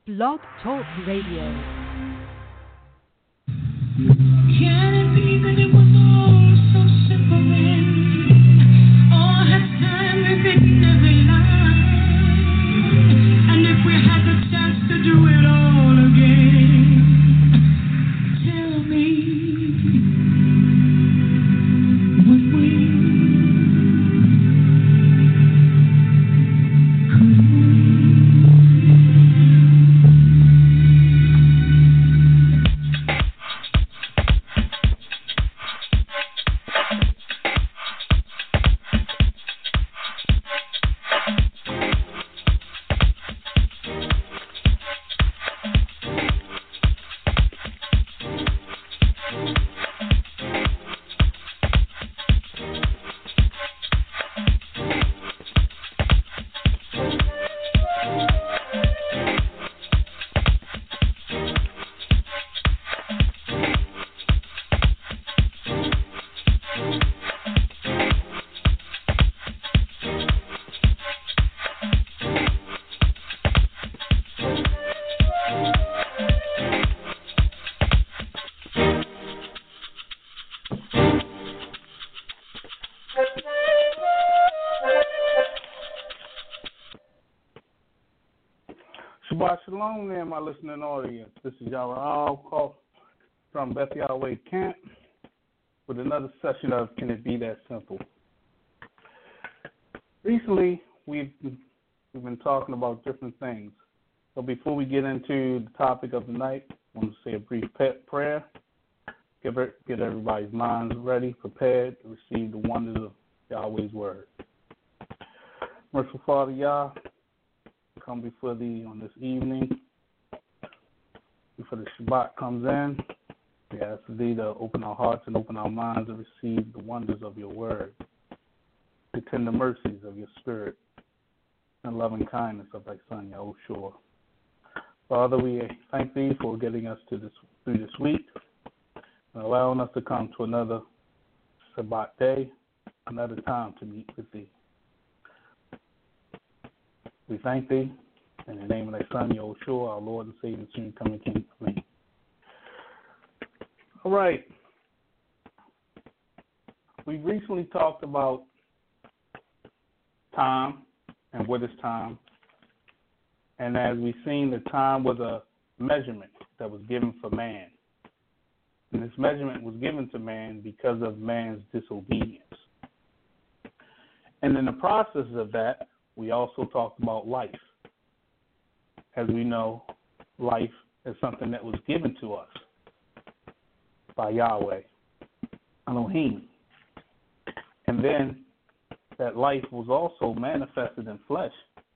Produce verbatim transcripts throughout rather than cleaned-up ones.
Blog Talk Radio. Can it be that it was all so simple then? All had time and they never lied. And if we had the chance to do it all again, tell me, would we? Could Shabbat Shalom there, my listening audience. This is Yahweh Al from Beth Yahweh Camp with another session of Can It Be That Simple? Recently, we've, we've been talking about different things. So before we get into the topic of the night, I want to say a brief prayer. Get, get everybody's minds ready, prepared to receive the wonders of Yahweh's word. Merciful Father Yah, come before thee on this evening. Before the Shabbat comes in, we ask thee to open our hearts and open our minds and receive the wonders of your word, the tender mercies of your spirit, and loving kindness of thy Son, Yahushua. Father, we thank thee for getting us to this through this week and allowing us to come to another Shabbat day, another time to meet with thee. We thank thee in the name of thy Son, Yahushua, our Lord and Savior, soon coming King. Amen. All right. We recently talked about time and what is time. And as we've seen, the time was a measurement that was given for man. And this measurement was given to man because of man's disobedience. And in the process of that, we also talked about life. As we know, life is something that was given to us by Yahweh, Elohim. And then that life was also manifested in flesh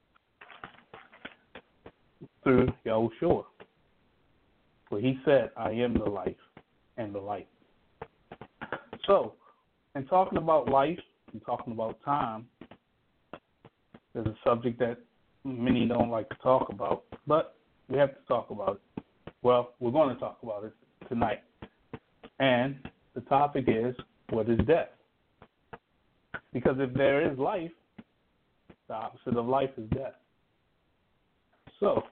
through Yahushua. For he said, I am the life and the light. So, in talking about life and talking about time, there's a subject that many don't like to talk about, but we have to talk about it. Well, we're going to talk about it tonight. And the topic is, what is death? Because if there is life, the opposite of life is death. So,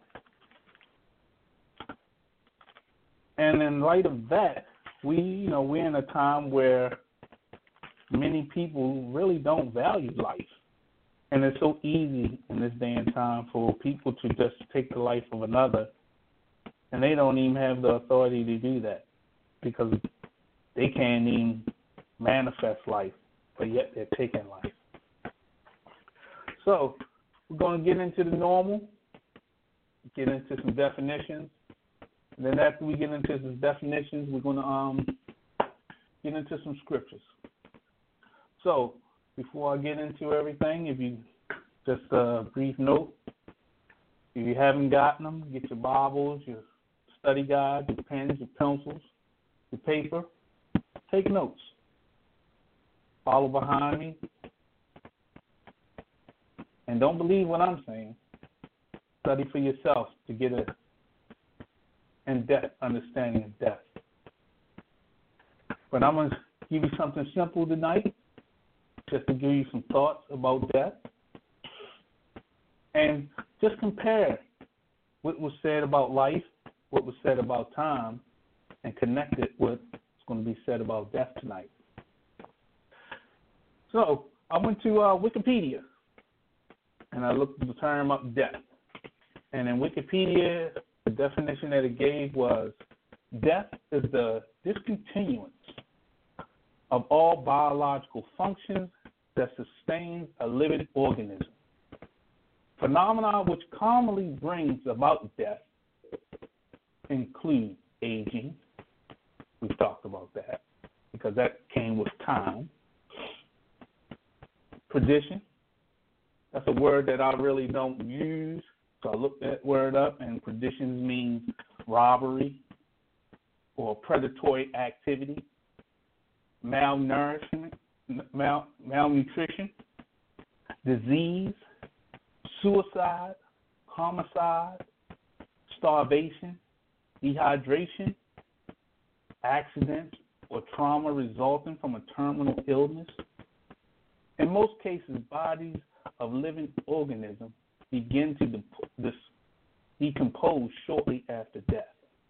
and in light of that, we, you know, we're in a time where many people really don't value life. And it's so easy in this day and time for people to just take the life of another, and they don't even have the authority to do that because they can't even manifest life, but yet they're taking life. So we're going to get into the normal, get into some definitions, and then after we get into some definitions, we're going to um get into some scriptures. So before I get into everything, if you just a brief note, if you haven't gotten them, get your Bibles, your study guides, your pens, your pencils, your paper. Take notes. Follow behind me. And don't believe what I'm saying. Study for yourself to get an in-depth understanding of death. But I'm going to give you something simple tonight, just to give you some thoughts about death. And just compare what was said about life, what was said about time, and connect it with what's going to be said about death tonight. So I went to uh, Wikipedia, and I looked the term up, death. And in Wikipedia, the definition that it gave was, death is the discontinuance of all biological functions that sustains a living organism. Phenomena which commonly brings about death include aging. We've talked about that because that came with time. Perdition. That's a word that I really don't use. So I looked that word up, and perdition means robbery or predatory activity, malnourishment, mal, malnutrition, disease, suicide, homicide, starvation, dehydration, accident, or trauma resulting from a terminal illness. In most cases, bodies of living organisms begin to de- dis- decompose shortly after death.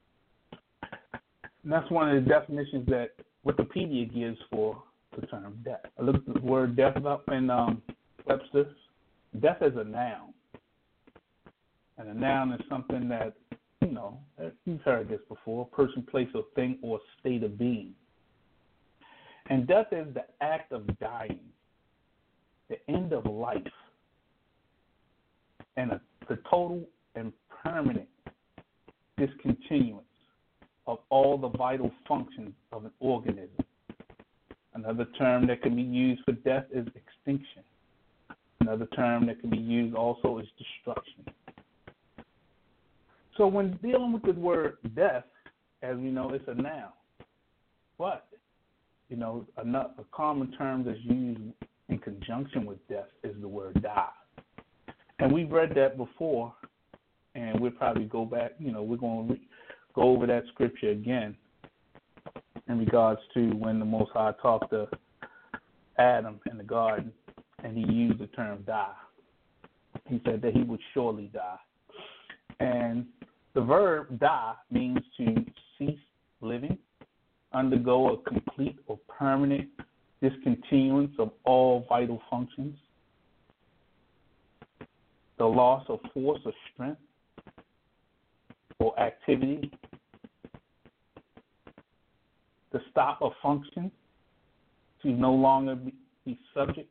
And that's one of the definitions that Wikipedia gives for the term death. I looked the word death up in um, Webster's. Death is a noun. And a noun is something that, you know, you've heard this before, a person, place, or thing, or state of being. And death is the act of dying, the end of life, and a, the total and permanent discontinuance of all the vital functions of an organism. Another term that can be used for death is extinction. Another term that can be used also is destruction. So when dealing with the word death, as we know, it's a noun. But, you know, a, a common term that's used in conjunction with death is the word die. And we've read that before, and we'll probably go back, you know, we're going to re- go over that scripture again in regards to when the Most High talked to Adam in the garden, and he used the term die. He said that he would surely die. And the verb die means to cease living, undergo a complete or permanent discontinuance of all vital functions, the loss of force or strength or activity, the stop of function, to no longer be, be subject.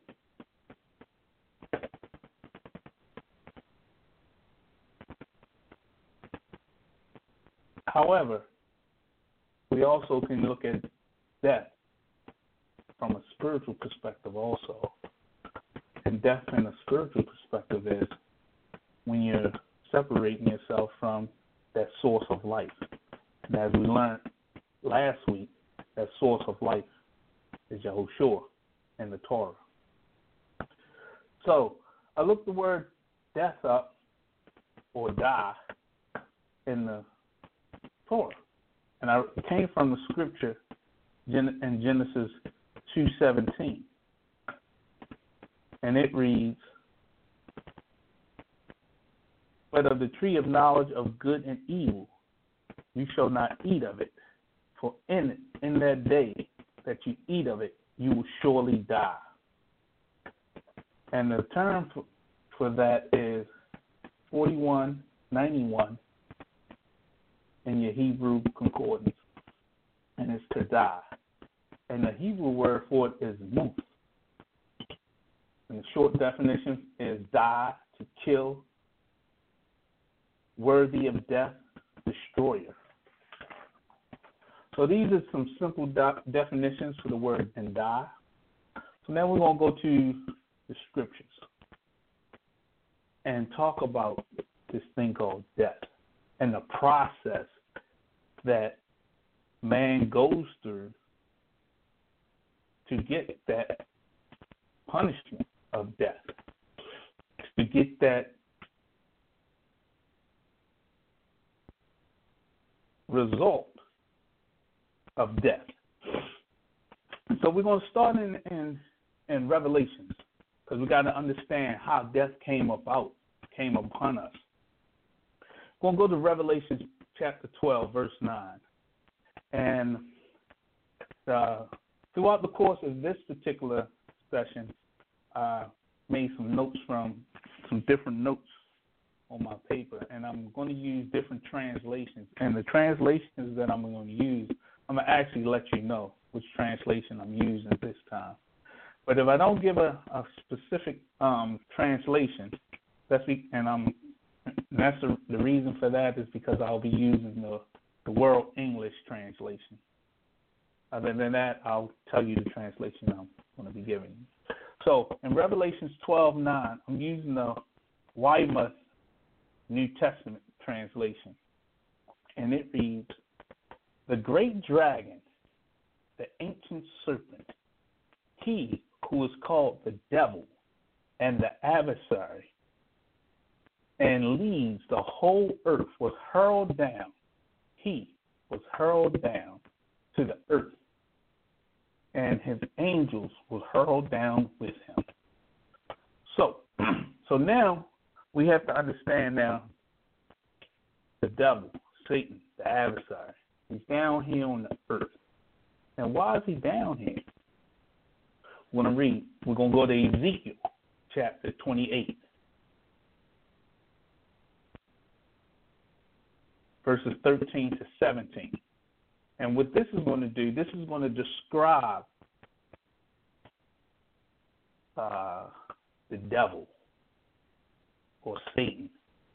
However, we also can look at death from a spiritual perspective also. And death from a spiritual perspective is when you're separating yourself from that source of life. And as we learned last week, that source of life is Yahushua in the Torah. So I looked the word death up, or die, in the Torah. And I came from the scripture in Genesis two seventeen. And it reads, "But of the tree of knowledge of good and evil you shall not eat of it, for in it, in that day that you eat of it, you will surely die." And the term for, for that is forty-one ninety-one in your Hebrew concordance, and it's to die. And the Hebrew word for it is muth. And the short definition is die, to kill, worthy of death, destroyer. So these are some simple do- definitions for the word and die. So now we're going to go to the scriptures and talk about this thing called death and the process that man goes through to get that punishment of death, to get that result of death. So we're going to start in, in, in Revelations, because we got to understand how death came about, came upon us. going to go to Revelation chapter twelve, verse nine. And uh, throughout the course of this particular session, I made some notes from some different notes on my paper, and I'm going to use different translations. And the translations that I'm going to use, I'm going to actually let you know which translation I'm using this time. But if I don't give a, a specific um, translation, that's be, and I'm that's the, the reason for that is because I'll be using the, the World English translation. Other than that, I'll tell you the translation I'm going to be giving you. So in Revelations twelve nine, I'm using the Weymouth New Testament translation, and it reads, "The great dragon, the ancient serpent, he who is called the devil and the adversary, and leads the whole earth, was hurled down. He was hurled down to the earth, and his angels were hurled down with him." So, so now we have to understand now the devil, Satan, the adversary. He's down here on the earth. And why is he down here? We're going to read. We're going to go to Ezekiel chapter twenty-eight. Verses thirteen to seventeen. And what this is going to do, this is going to describe uh, the devil or Satan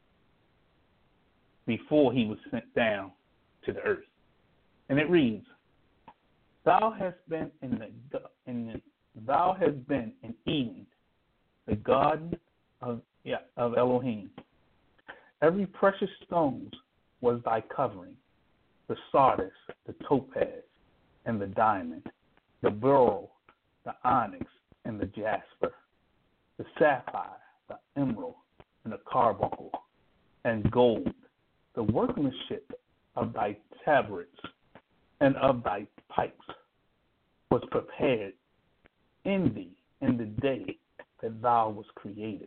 before he was sent down to the earth. And it reads, "Thou hast been in the in the, thou hast been in Eden, the garden of yeah, of Elohim. Every precious stone was thy covering, the sardius, the topaz, and the diamond, the beryl, the onyx, and the jasper, the sapphire, the emerald, and the carbuncle, and gold, the workmanship of thy tabrets and of thy pipes was prepared in thee in the day that thou was created.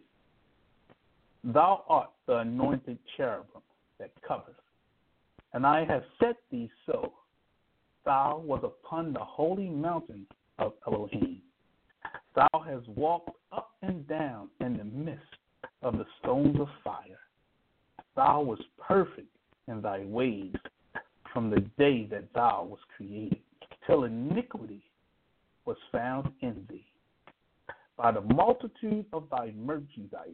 Thou art the anointed cherubim that covereth, and I have set thee so. Thou was upon the holy mountain of Elohim. Thou hast walked up and down in the midst of the stones of fire. Thou wast perfect in thy ways from the day that thou was created, till iniquity was found in thee. By the multitude of thy merchandise,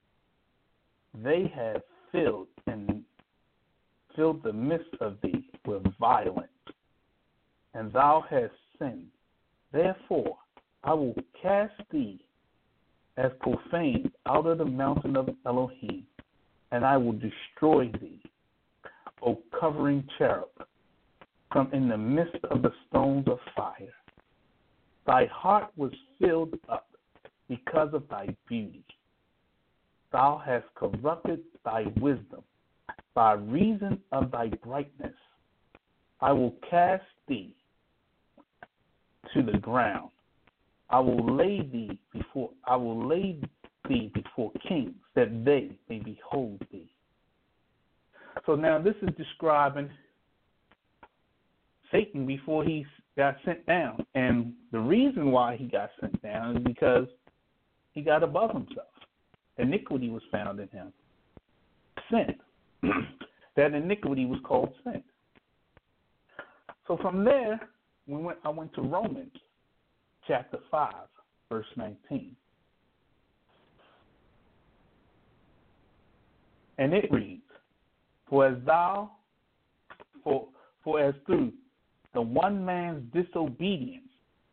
they have filled and filled the midst of thee with violence, and thou hast sinned. Therefore, I will cast thee as profane out of the mountain of Elohim, and I will destroy thee, O covering cherub, from in the midst of the stones of fire. Thy heart was filled up because of thy beauty. Thou hast corrupted thy wisdom by reason of thy brightness. I will cast thee to the ground. I will lay thee before I will lay thee before kings, that they may behold thee. So now this is describing Satan before he got sent down. And the reason why he got sent down is because he got above himself. Iniquity was found in him. Sin. That iniquity was called sin. So from there, we went. I went to Romans chapter five, verse nineteen. And it reads, For as thou, for, for as through the one man's disobedience,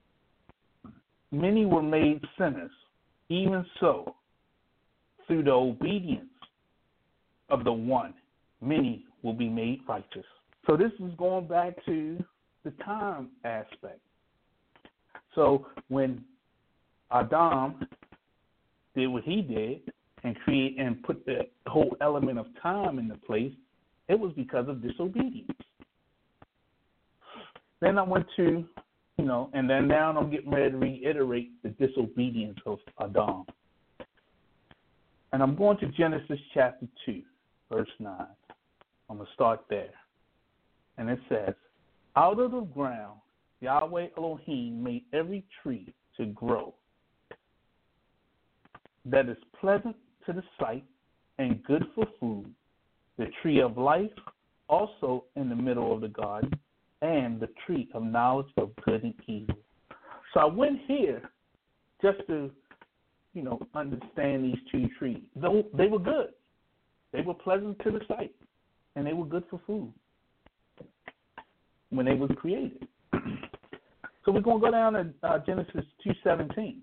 many were made sinners, even so, through the obedience of the one, many will be made righteous. So this is going back to the time aspect. So when Adam did what he did and create and put the whole element of time into place, it was because of disobedience. Then I went to, you know, and then now I'm getting ready to reiterate the disobedience of Adam. And I'm going to Genesis chapter two, verse nine. I'm going to start there. And it says, out of the ground, Yahweh Elohim made every tree to grow that is pleasant to the sight and good for food, the tree of life also in the middle of the garden, and the tree of knowledge of good and evil. So I went here just to, you know, understand these two trees. Though they were good. They were pleasant to the sight, and they were good for food when they was created. So we're going to go down to uh, Genesis two seventeen.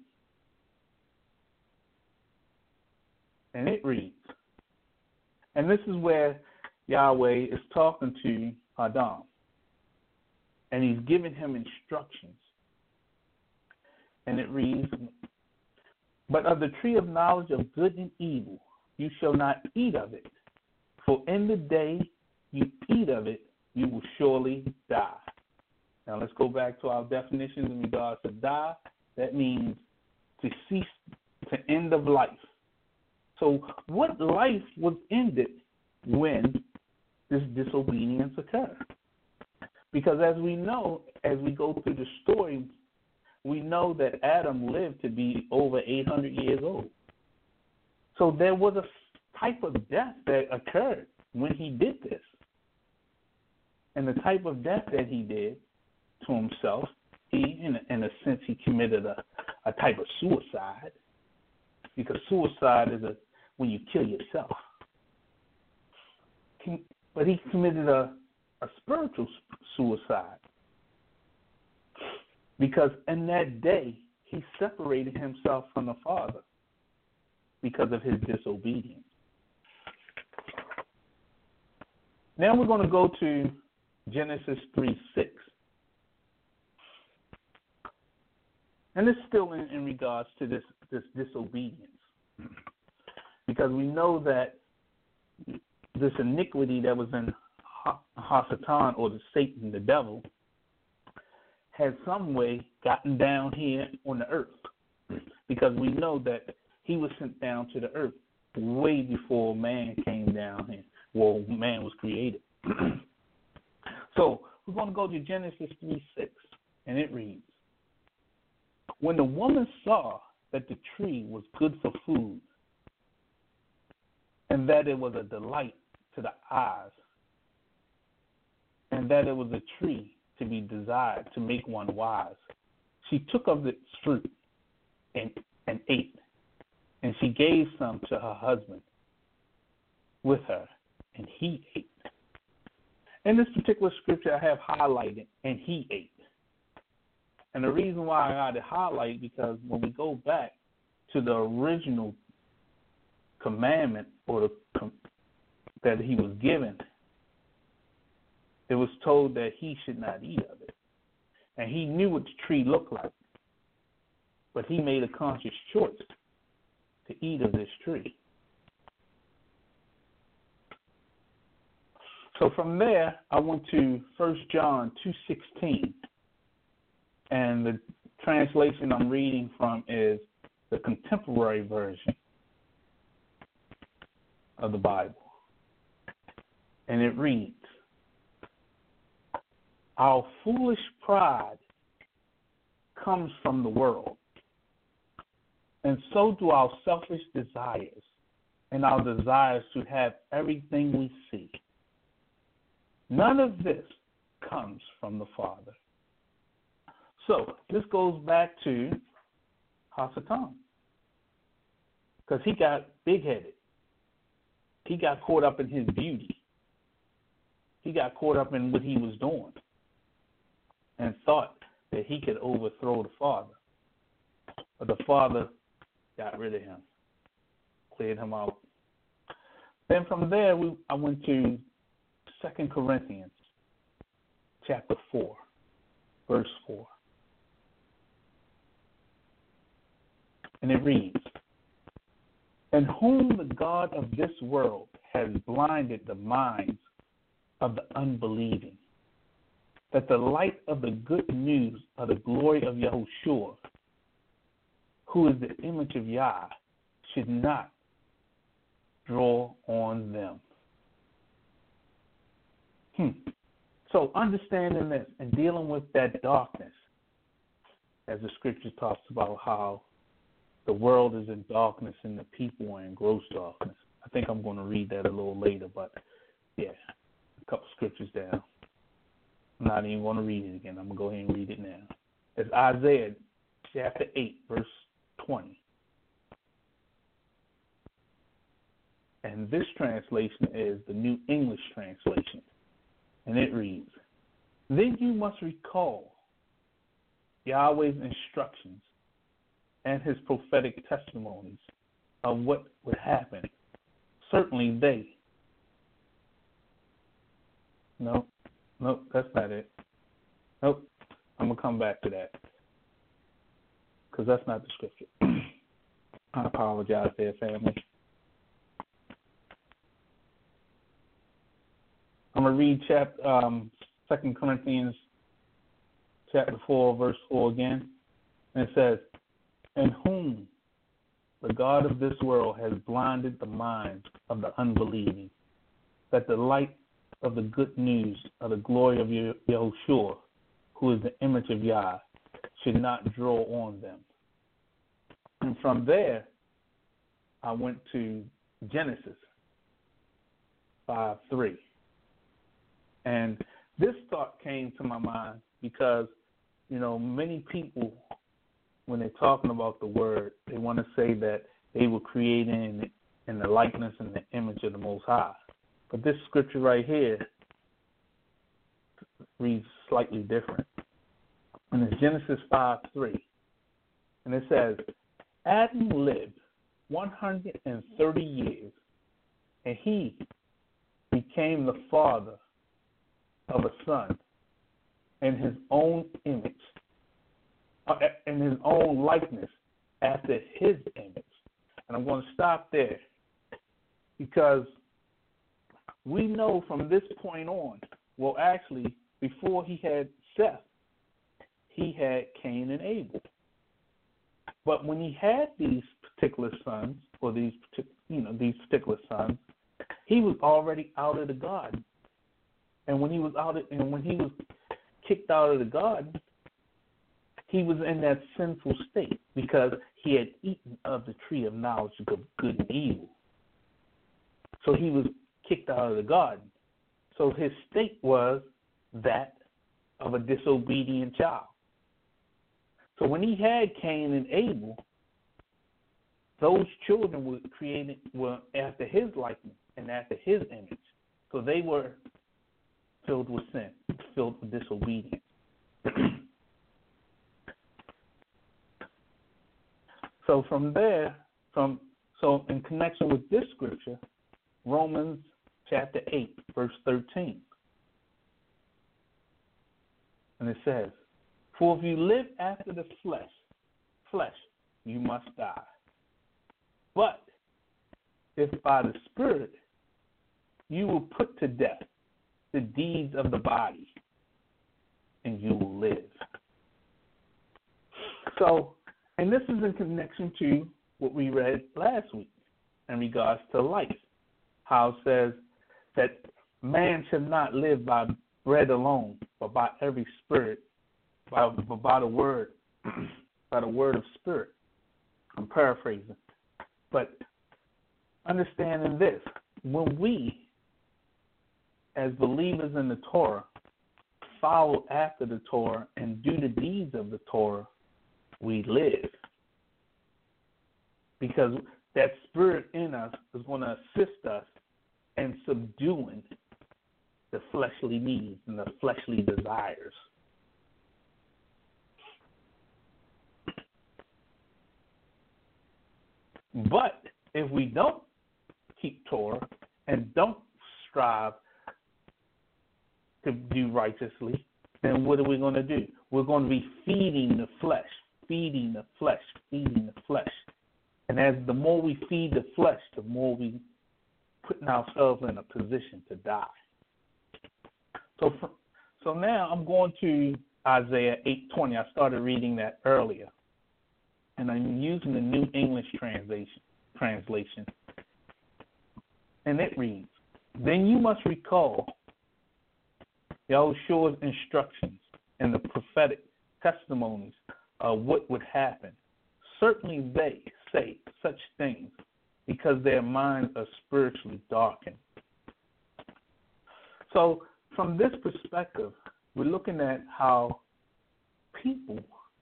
And it reads, and this is where Yahweh is talking to Adam, and he's giving him instructions. And it reads, but of the tree of knowledge of good and evil you shall not eat of it, for in the day you eat of it, you will surely die. Now let's go back to our definitions in regards to die. That means to cease, to end of life. So what life was ended when this disobedience occurred? Because as we know, as we go through the story, we know that Adam lived to be over eight hundred years old. So there was a type of death that occurred when he did this. And the type of death that he did to himself, he, in a, in a sense, he committed a, a type of suicide. Because suicide is a when you kill yourself. But he committed a, a spiritual suicide. Because in that day, he separated himself from the Father because of his disobedience. Now we're going to go to Genesis three six. And it's still in, in regards to this, this disobedience. Because we know that this iniquity that was in Hasatan, or the Satan, the devil, had some way gotten down here on the earth. Because we know that he was sent down to the earth way before man came down here. Well, man was created. So we're going to go to Genesis three six, and it reads, when the woman saw that the tree was good for food, and that it was a delight to the eyes, and that it was a tree to be desired to make one wise, she took of its fruit and, and ate, and she gave some to her husband with her, and he ate. In this particular scripture, I have highlighted, and he ate. And the reason why I had to highlight, because when we go back to the original commandment or the, that he was given, it was told that he should not eat of it. And he knew what the tree looked like. But he made a conscious choice to eat of this tree. So from there, I went to First John two sixteen. And the translation I'm reading from is the contemporary version of the Bible. And it reads, our foolish pride comes from the world, and so do our selfish desires and our desires to have everything we seek. None of this comes from the Father. So this goes back to Hasatan, because he got big-headed. He got caught up in his beauty. He got caught up in what he was doing and thought that he could overthrow the Father. But the Father got rid of him, cleared him out. Then from there, we, I went to Second Corinthians chapter four, verse four. And it reads, in whom the God of this world has blinded the minds of the unbelieving, that the light of the good news of the glory of Yahushua, who is the image of Yah, should not draw on them. So understanding this and dealing with that darkness, as the scripture talks about how the world is in darkness and the people are in gross darkness. I think I'm going to read that a little later, but yeah, a couple scriptures down. I'm not even going to read it again. I'm going to go ahead and read it now. It's Isaiah chapter eight, verse twenty. And this translation is the New English Translation. And it reads, "Then you must recall Yahweh's instructions and his prophetic testimonies of what would happen. Certainly they." Nope, nope, that's not it. Nope, I'm going to come back to that because that's not the scripture. I apologize there, family. I'm going to read chapter, um, Second Corinthians chapter four, verse four again. And it says, "In whom the God of this world has blinded the minds of the unbelieving, that the light of the good news of the glory of Yahushua, who is the image of Yah, should not draw on them." And from there, I went to Genesis five three. And this thought came to my mind because, you know, many people, when they're talking about the word, they want to say that they were created in, in the likeness and the image of the Most High. But this scripture right here reads slightly different. And it's Genesis five three. And it says, "Adam lived one hundred thirty years, and he became the father of a son in his own image, uh, in his own likeness, after his image." And I'm going to stop there because we know from this point on, well, actually, before he had Seth, he had Cain and Abel. But when he had these particular sons, or these partic- you know these particular sons, he was already out of the garden. And when he was out of, and when he was kicked out of the garden, he was in that sinful state because he had eaten of the tree of knowledge of good and evil. So he was kicked out of the garden. So his state was that of a disobedient child. So when he had Cain and Abel, those children were created were after his likeness and after his image. So they were filled with sin, filled with disobedience. So from there, from so in connection with this scripture, Romans chapter eight, verse thirteen. And it says, "For if you live after the flesh, flesh, you must die. But if by the Spirit you will put to death the deeds of the body, and you will live." So, and this is in connection to what we read last week in regards to life. How it says that man should not live by bread alone, but by every spirit, by, by the word, by the word of spirit. I'm paraphrasing. But understanding this, when we, as believers in the Torah, follow after the Torah and do the deeds of the Torah, we live. Because that spirit in us is going to assist us in subduing the fleshly needs and the fleshly desires. But if we don't keep Torah and don't strive to do righteously, then what are we going to do? We're going to be feeding the flesh, feeding the flesh, feeding the flesh. And as the more we feed the flesh, the more we putting ourselves in a position to die. So, for, so now I'm going to Isaiah eight twenty. I started reading that earlier, and I'm using the New English translation. Translation, and it reads, "Then you must recall Yahushua's instructions and the prophetic testimonies of what would happen, certainly they say such things because their minds are spiritually darkened. So from this perspective, we're looking at how people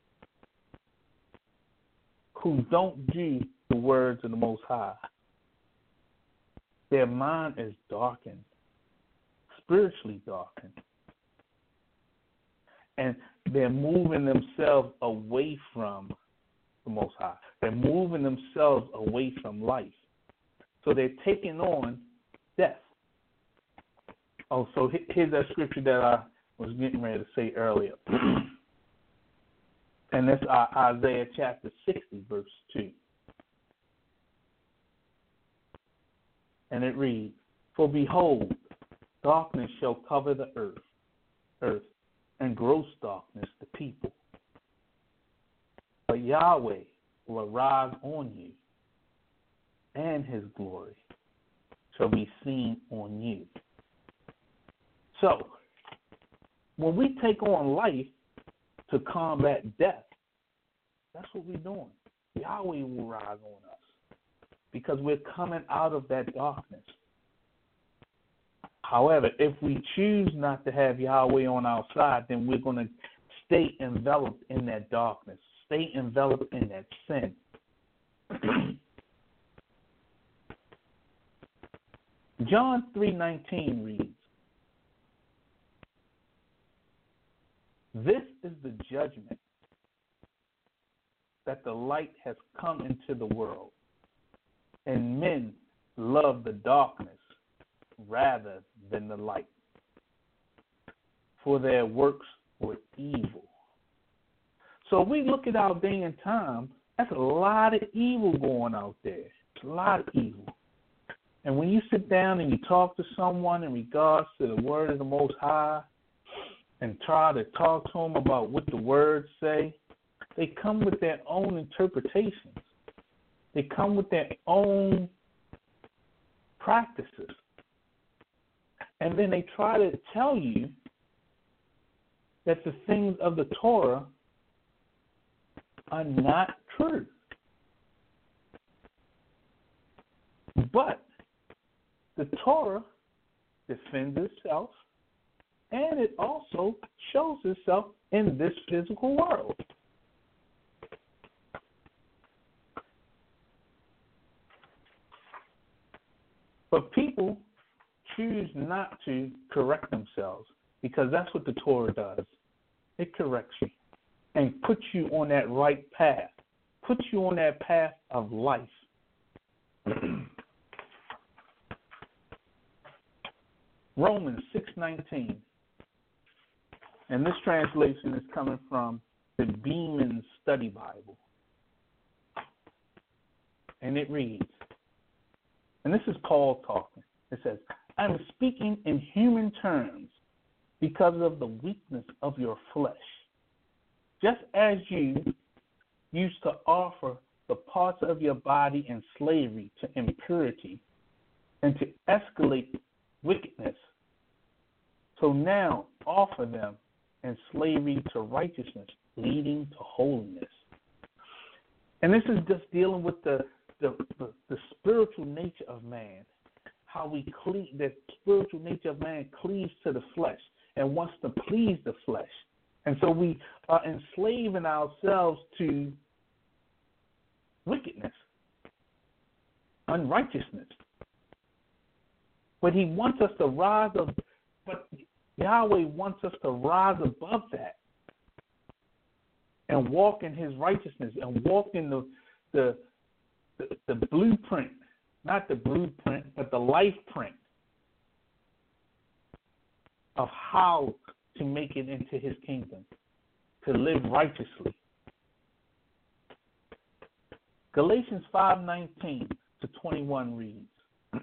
who don't do the words of the Most High, their mind is darkened, spiritually darkened. And they're moving themselves away from the Most High. They're moving themselves away from life. So they're taking on death. Oh, so here's that scripture that I was getting ready to say earlier. And that's Isaiah chapter sixty, verse two. And it reads, "For behold, darkness shall cover the earth, earth, and gross darkness the people. But Yahweh will arise on you, and his glory shall be seen on you." So, when we take on life to combat death, that's what we're doing. Yahweh will rise on us because we're coming out of that darkness. However, if we choose not to have Yahweh on our side, then we're going to stay enveloped in that darkness, stay enveloped in that sin. John three nineteen reads, "This is the judgment, that the light has come into the world, and men love the darkness rather than the light, for their works were evil." So we look at our day and time, that's a lot of evil going out there. It's a lot of evil. And when you sit down and you talk to someone in regards to the word of the Most High and try to talk to them about what the words say, they come with their own interpretations. They come with their own practices. And then they try to tell you that the things of the Torah are not true. But the Torah defends itself, and it also shows itself in this physical world. But people choose not to correct themselves because that's what the Torah does. It corrects you and puts you on that right path, puts you on that path of life. Romans six nineteen, and this translation is coming from the Beeman Study Bible. And it reads, and this is Paul talking. It says, "I'm speaking in human terms because of the weakness of your flesh. Just as you used to offer the parts of your body in slavery to impurity and to escalate wickedness, so now offer them in slavery to righteousness, leading to holiness." And this is just dealing with the the, the, the spiritual nature of man, how we cleave, the spiritual nature of man cleaves to the flesh and wants to please the flesh. And so we are enslaving ourselves to wickedness, unrighteousness. But he wants us to rise up, but Yahweh wants us to rise above that and walk in his righteousness and walk in the the the, the blueprint, not the blueprint, but the life print of how to make it into his kingdom, to live righteously. Galatians five nineteen to twenty-one reads,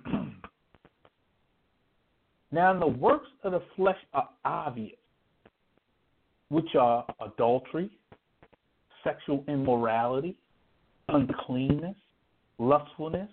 "Now the works of the flesh are obvious, which are adultery, sexual immorality, uncleanness, lustfulness,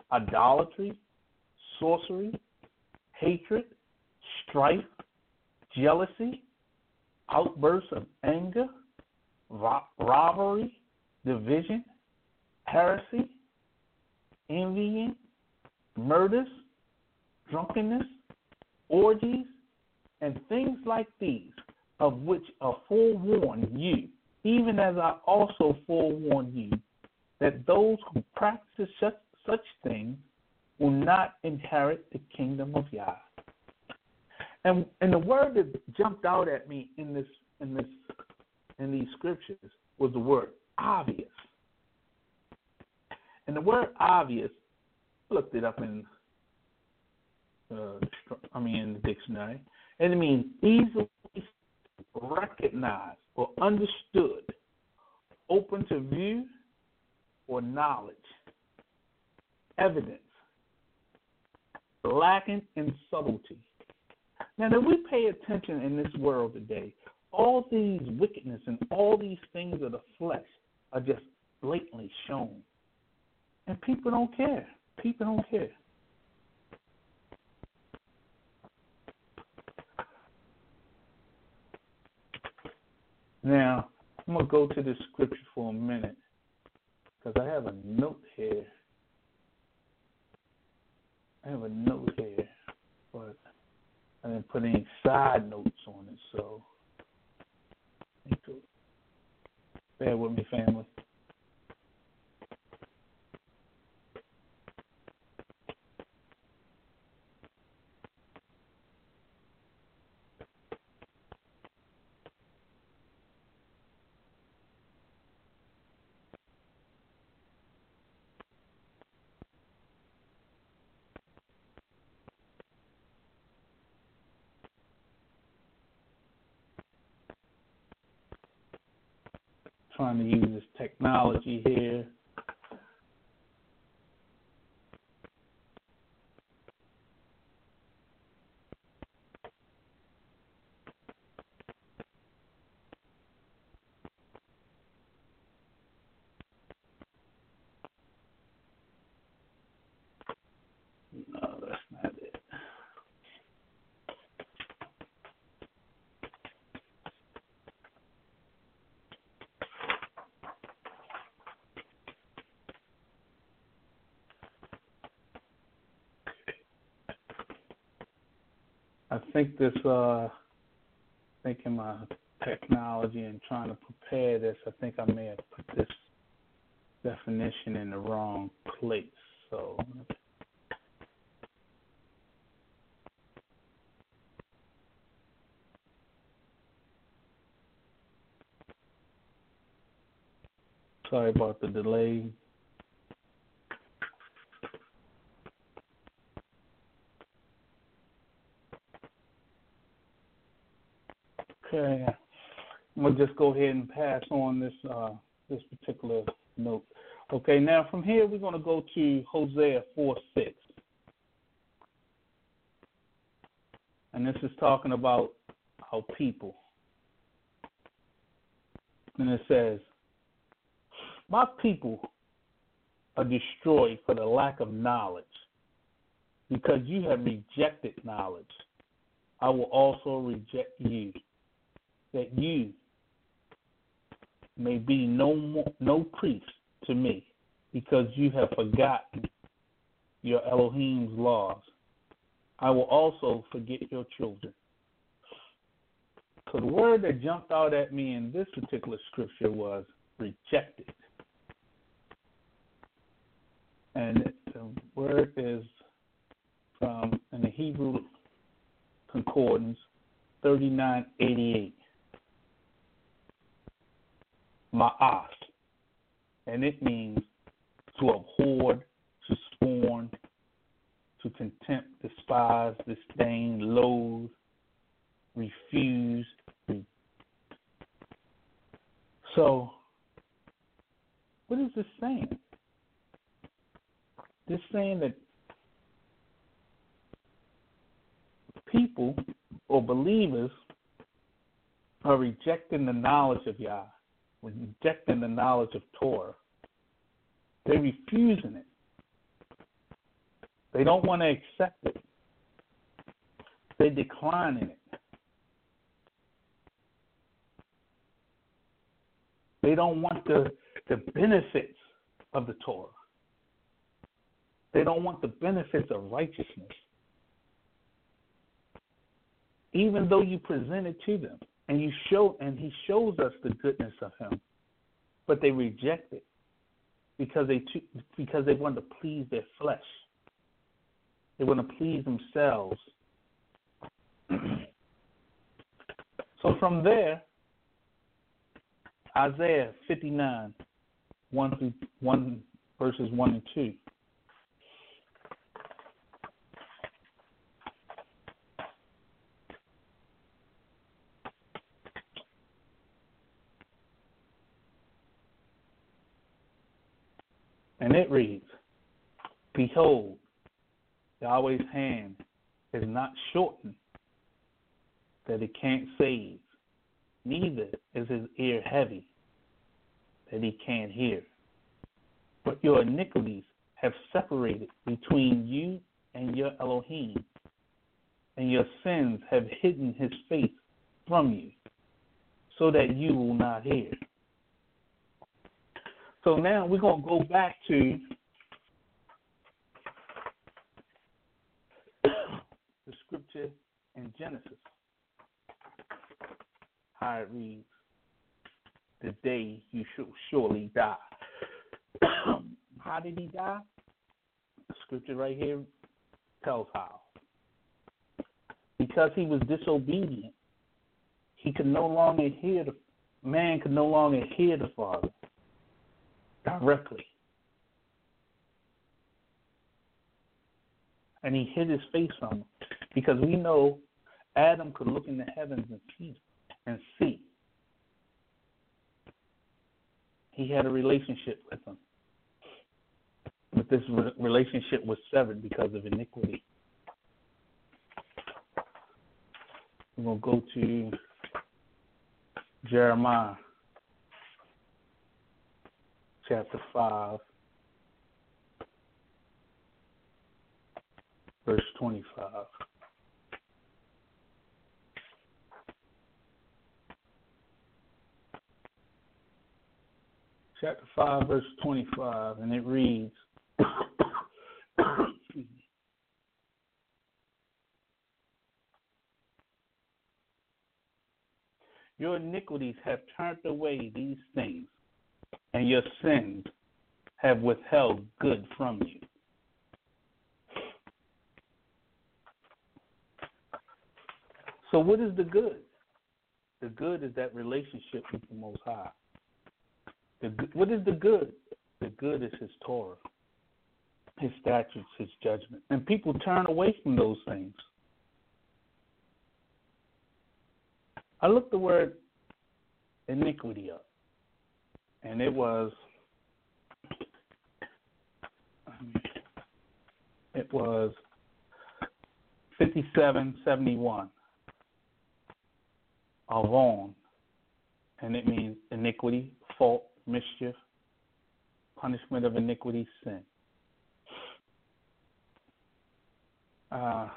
idolatry, sorcery, hatred, strife, jealousy, outbursts of anger, rivalry, division, heresy, envying, murders, drunkenness, orgies, and things like these, of which are forewarned you, even as I also forewarn you, that those who practice such, such things will not inherit the kingdom of Yah. And and the word that jumped out at me in this in this in these scriptures was the word obvious. And the word obvious, I looked it up in uh, I mean in the dictionary, and it means easily recognized or understood, open to view or knowledge, evidence, lacking in subtlety. Now, if we pay attention in this world today, all these wickedness and all these things of the flesh are just blatantly shown. And people don't care. People don't care. Now, I'm going to go to this scripture for a minute because I have a note here. I have a note here, but I didn't put any side notes on it, so bear with me, family. Trying to use this technology here. No, that's not it. I think this, uh, thinking my technology and trying to prepare this, I think I may have put this definition in the wrong place. So, sorry about the delay. Okay, I'm gonna just go ahead and pass on this uh, this particular note. Okay, now from here we're gonna go to Hosea four six, and this is talking about our people. And it says, "My people are destroyed for the lack of knowledge, because you have rejected knowledge. I will also reject you, that you may be no more, no priest to me, because you have forgotten your Elohim's laws. I will also forget your children." So the word that jumped out at me in this particular scripture was rejected. And the word is from, in the Hebrew Concordance, thirty-nine eighty-eight. Ma'as, and it means to abhor, to scorn, to contempt, despise, disdain, loathe, refuse. So, what is this saying? This saying that people or believers are rejecting the knowledge of Yah, rejecting the knowledge of Torah. They're refusing it. They don't want to accept it. They're declining it. They don't want the, the benefits of the Torah. They don't want the benefits of righteousness. Even though you present it to them and you show and he shows us the goodness of him, but they reject it because they because they want to please their flesh. They want to please themselves. So from there, Isaiah fifty-nine, one through one verses one and two. And it reads, "Behold, Yahweh's hand is not shortened, that it can't save, neither is his ear heavy, that he can't hear. But your iniquities have separated between you and your Elohim, and your sins have hidden his face from you, so that you will not hear." So now we're going to go back to the scripture in Genesis. How it reads, "The day you shall surely die." How did he die? The scripture right here tells how. Because he was disobedient, he could no longer hear the man could no longer hear the Father directly. And he hid his face from him. Because we know Adam could look in the heavens and see and see. He had a relationship with him. But this relationship was severed because of iniquity. We're going to go to Jeremiah chapter five, verse twenty-five. Chapter five, verse twenty-five, and it reads, "Your iniquities have turned away these things, and your sins have withheld good from you." So what is the good? The good is that relationship with the Most High. The, what is the good? The good is his Torah, his statutes, his judgment. And people turn away from those things. I looked the word iniquity up, and it was it was fifty-seven seventy-one, avon, and it means iniquity, fault, mischief, punishment of iniquity, sin. Uh,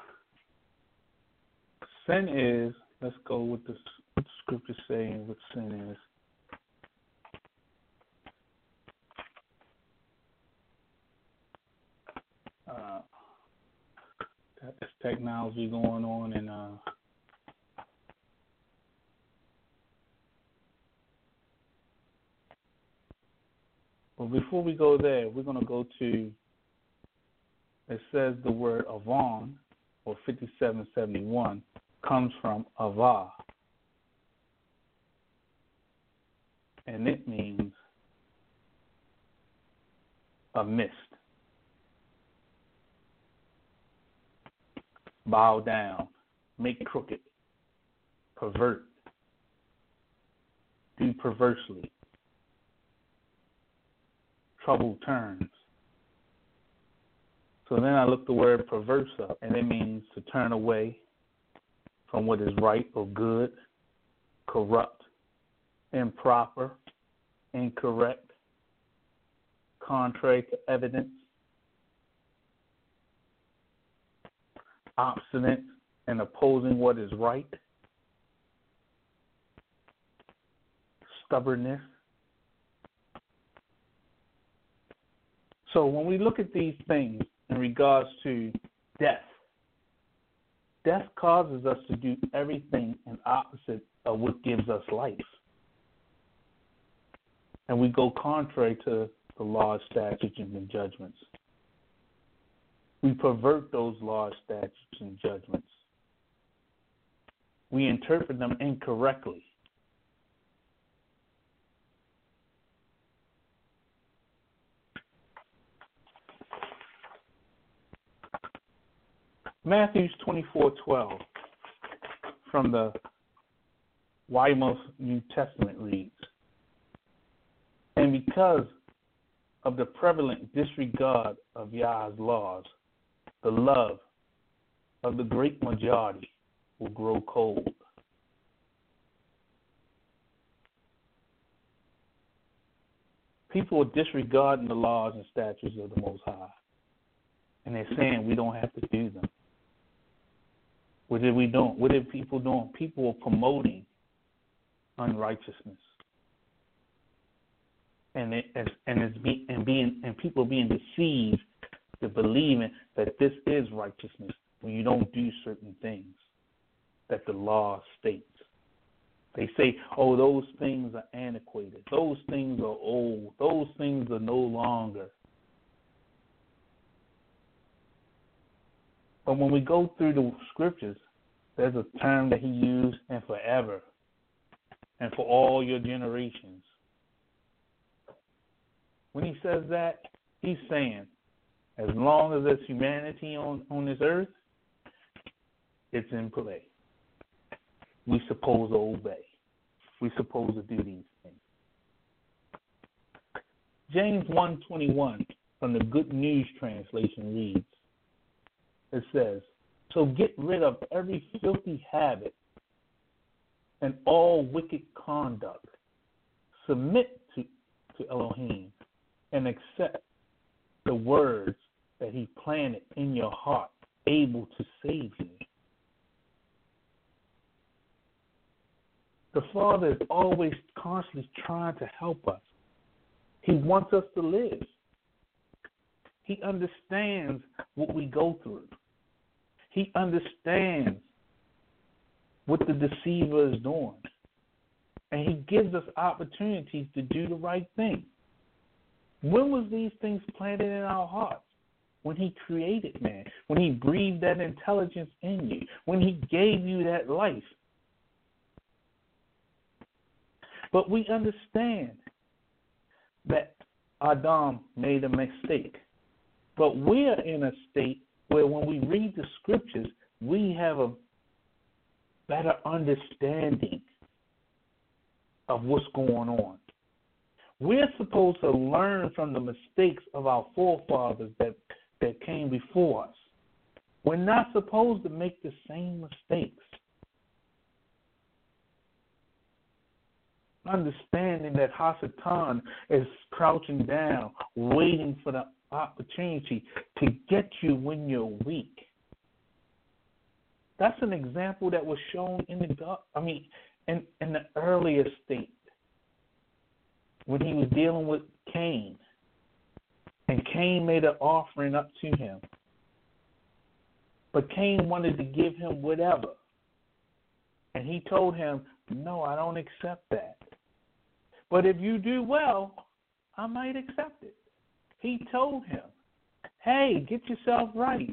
sin is, let's go with the, what the scripture saying what sin is. Uh, there's technology going on, and uh, well, before we go there, we're going to go to, it says the word avon, or fifty-seven seventy-one, comes from avah, and it means a mist. Bow down, make crooked, pervert, do perversely, trouble turns. So then I looked the word perverse up, and it means to turn away from what is right or good, corrupt, improper, incorrect, contrary to evidence, obstinate and opposing what is right, stubbornness, So when we look at these things in regards to death, death causes us to do everything in opposite of what gives us life. And we go contrary to the laws, statutes, and judgments. We pervert those laws, statutes, and judgments. We interpret them incorrectly. Matthew twenty-four twelve from the Weymouth New Testament reads, and because of the prevalent disregard of Yah's laws, the love of the great majority will grow cold. People are disregarding the laws and statutes of the Most High, and they're saying we don't have to do them. What are we doing? What are people doing? People are promoting unrighteousness, and it, and it's be, and being and people being deceived to believing that this is righteousness when you don't do certain things that the law states. They say, "Oh, those things are antiquated. Those things are old. Those things are no longer." But when we go through the scriptures, there's a term that he used, and forever, and for all your generations. When he says that, he's saying, as long as there's humanity on, on this earth, it's in play. We're supposed to obey. We're supposed to do these things. James one twenty-one from the Good News Translation reads, it says, so get rid of every filthy habit and all wicked conduct. Submit to, to Elohim and accept the words that he planted in your heart, able to save you. The Father is always constantly trying to help us. He wants us to live. He understands what we go through. He understands what the deceiver is doing. And he gives us opportunities to do the right thing. When was these things planted in our hearts? When he created man. When he breathed that intelligence in you. When he gave you that life. But we understand that Adam made a mistake. But we're in a state where when we read the scriptures, we have a better understanding of what's going on. We're supposed to learn from the mistakes of our forefathers that, that came before us. We're not supposed to make the same mistakes. Understanding that Hasatan is crouching down, waiting for the opportunity to get you when you're weak. That's an example that was shown in the I mean in, in the earlier state when he was dealing with Cain. And Cain made an offering up to him. But Cain wanted to give him whatever. And he told him, no, I don't accept that. But if you do well, I might accept it. He told him, hey, get yourself right.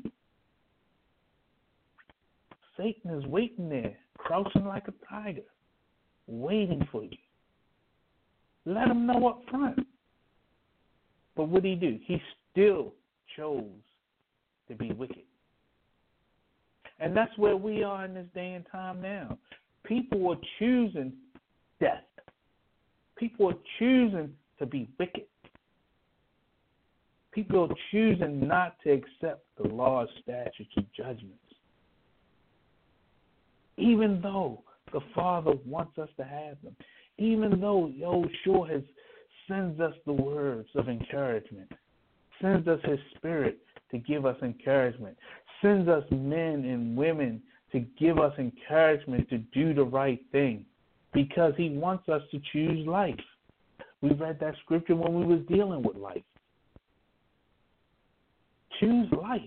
Satan is waiting there, crouching like a tiger, waiting for you. Let him know up front. But what did he do? He still chose to be wicked. And that's where we are in this day and time now. People are choosing death. People are choosing to be wicked. People are choosing not to accept the laws, statutes, and judgments. Even though the Father wants us to have them. Even though Yahushua has sends us the words of encouragement. Sends us his spirit to give us encouragement. Sends us men and women to give us encouragement to do the right thing. Because he wants us to choose life. We read that scripture when we was dealing with life. choose life.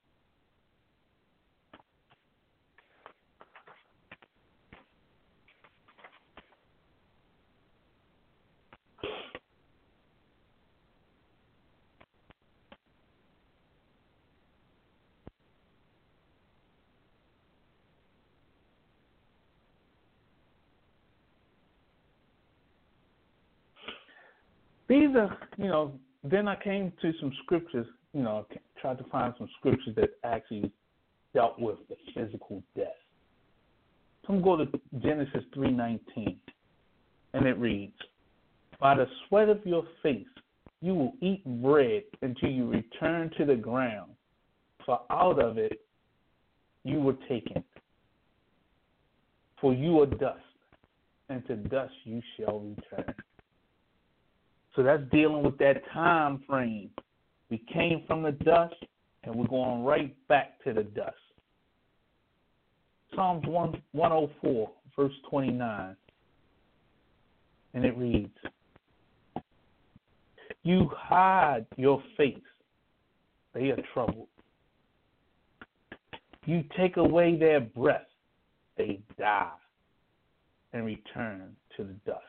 These are, you know, then I came to some scriptures, you know, tried to find some scriptures that actually dealt with the physical death. So I'm going to go to Genesis three nineteen, and it reads, by the sweat of your face you will eat bread until you return to the ground, for out of it you were taken. For you are dust, and to dust you shall return. So that's dealing with that time frame. We came from the dust, and we're going right back to the dust. Psalms one oh four, verse twenty-nine. And it reads, you hide your face, they are troubled. You take away their breath, they die and return to the dust.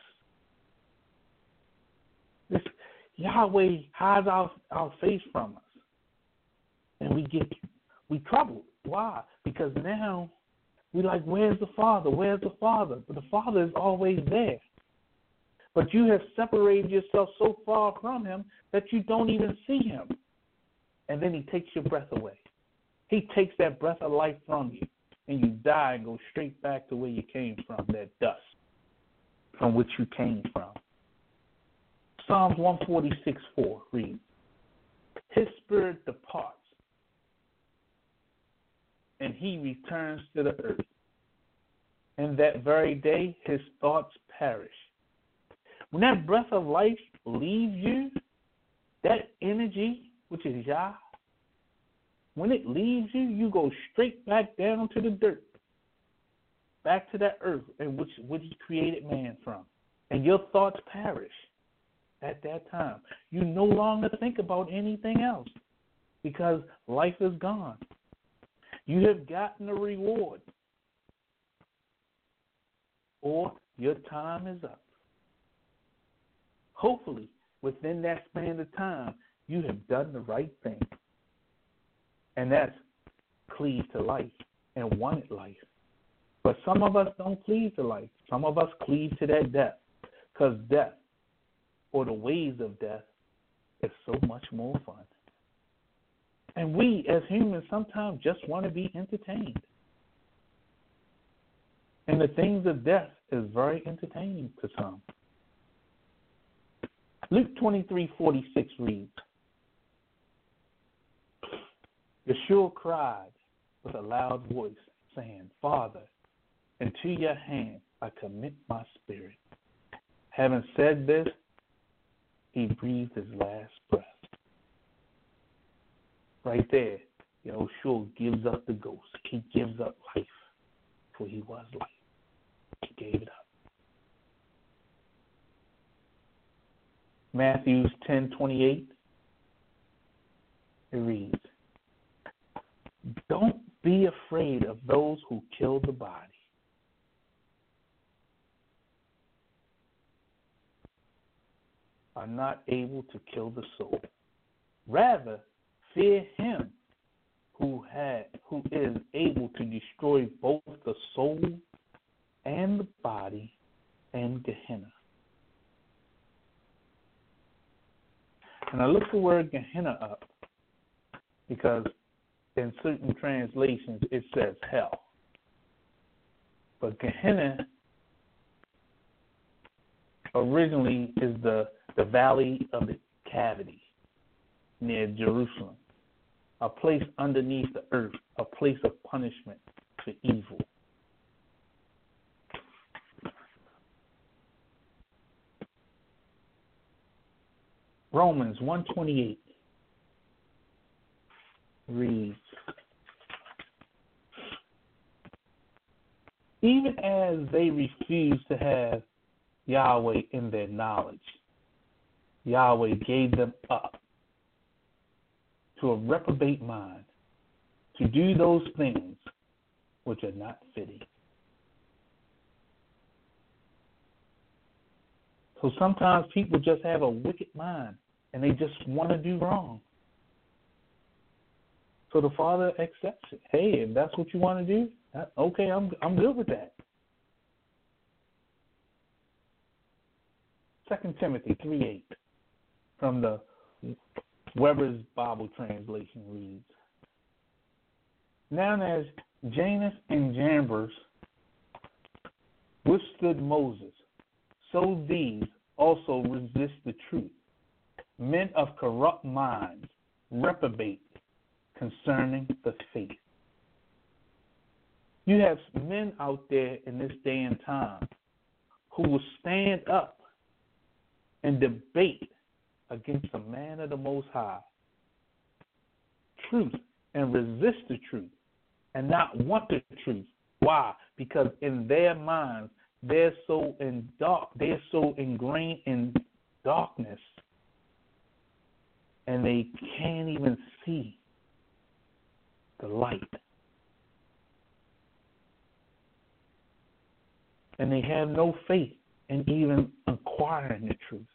This Yahweh hides our, our face from us, and we get we troubled. Why? Because now we like, where's the Father? Where's the Father? But the Father is always there. But you have separated yourself so far from Him that you don't even see Him, and then He takes your breath away. He takes that breath of life from you, and you die and go straight back to where you came from, that dust from which you came from. Psalms one forty-six four reads, his spirit departs, and he returns to the earth. And that very day his thoughts perish. When that breath of life leaves you, that energy, which is Yah, when it leaves you, you go straight back down to the dirt, back to that earth in which, which he created man from. And your thoughts perish. At that time, you no longer think about anything else because life is gone. You have gotten a reward, or your time is up. Hopefully, within that span of time, you have done the right thing, and that's cleave to life and wanted life. But some of us don't cleave to life. Some of us cleave to that death, because death, or the ways of death, is so much more fun. And we, as humans, sometimes just want to be entertained. And the things of death is very entertaining to some. Luke twenty-three forty-six reads, Yeshua cried with a loud voice, saying, Father, into your hand I commit my spirit. Having said this, he breathed his last breath. Right there, Yahushua gives up the ghost. He gives up life, for he was life. He gave it up. Matthew ten twenty-eight, it reads, don't be afraid of those who kill the body. Are not able to kill the soul. Rather, fear him who had, who is able to destroy both the soul and the body and Gehenna. And I looked the word Gehenna up because in certain translations it says hell. But Gehenna originally is the the valley of the cavity near Jerusalem, a place underneath the earth, a place of punishment for evil. Romans one twenty-eight reads, even as they refuse to have Yahweh in their knowledge, Yahweh gave them up to a reprobate mind to do those things which are not fitting. So sometimes people just have a wicked mind and they just want to do wrong. So the Father accepts it. Hey, if that's what you want to do, okay, I'm I'm good with that. Second Timothy three eight from the Weber's Bible translation reads, now as Janus and Jambres withstood Moses, so these also resist the truth. Men of corrupt minds reprobate concerning the faith. You have men out there in this day and time who will stand up and debate against the man of the Most High, truth, and resist the truth, and not want the truth. Why? Because in their minds, they're so in dark, they're so ingrained in darkness, and they can't even see the light. And they have no faith in even acquiring the truth.